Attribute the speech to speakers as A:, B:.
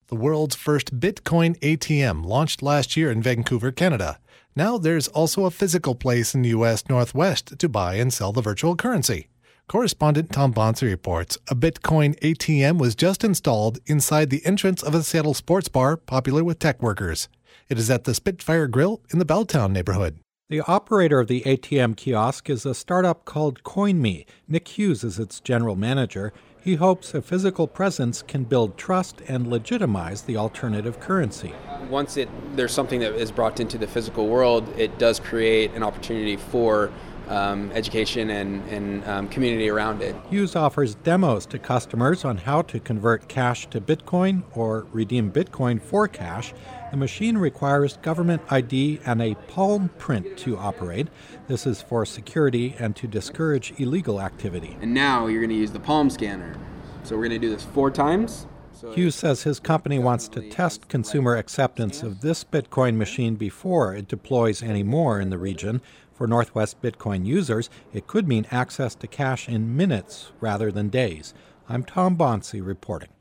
A: The world's first Bitcoin ATM launched last year in Vancouver, Canada. Now there's also a physical place in the U.S. Northwest to buy and sell the virtual currency. Correspondent Tom Bonsi reports a Bitcoin ATM was just installed inside the entrance of a Seattle sports bar popular with tech workers. It is at the Spitfire Grill in the Belltown neighborhood.
B: The operator of the ATM kiosk is a startup called CoinMe. Nick Hughes is its general manager. He hopes a physical presence can build trust and legitimize the alternative currency.
C: Once there's something that is brought into the physical world, it does create an opportunity for education and community around it.
B: Hughes offers demos to customers on how to convert cash to Bitcoin or redeem Bitcoin for cash. The machine requires government ID and a palm print to operate. This is for security and to discourage illegal activity.
C: And now you're going to use the palm scanner. So we're going to do this 4 times.
B: Hughes says his company wants to test consumer acceptance of this Bitcoin machine before it deploys any more in the region. For Northwest Bitcoin users, it could mean access to cash in minutes rather than days. I'm Tom Bonsi reporting.